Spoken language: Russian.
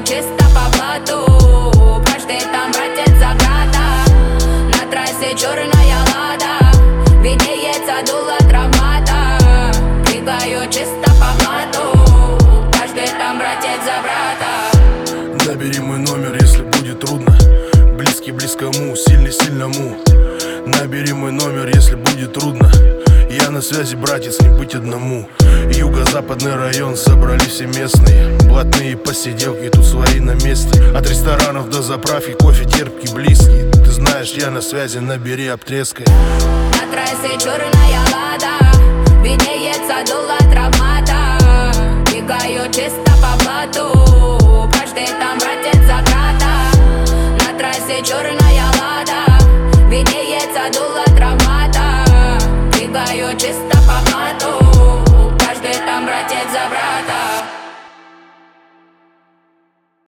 чисто по блату. Каждый там братец заграда. На трассе черная лада, виднеется дуло травмата. Двигаю чисто по блату. Каждый там братец за брата. Набери мой номер, если будет трудно. Близкий близкому, сильный сильному. Набери мой номер, если будет трудно. Я на связи, братец, не быть одному. Юго-западный район, собрались все местные. Блатные посиделки, тут свои на месте. От ресторанов до заправки, кофе терпкий, близкий. Ты знаешь, я на связи, набери, обтрескай. На трассе черная лада, виднеется дуло травмата. Бегаю чисто по блату.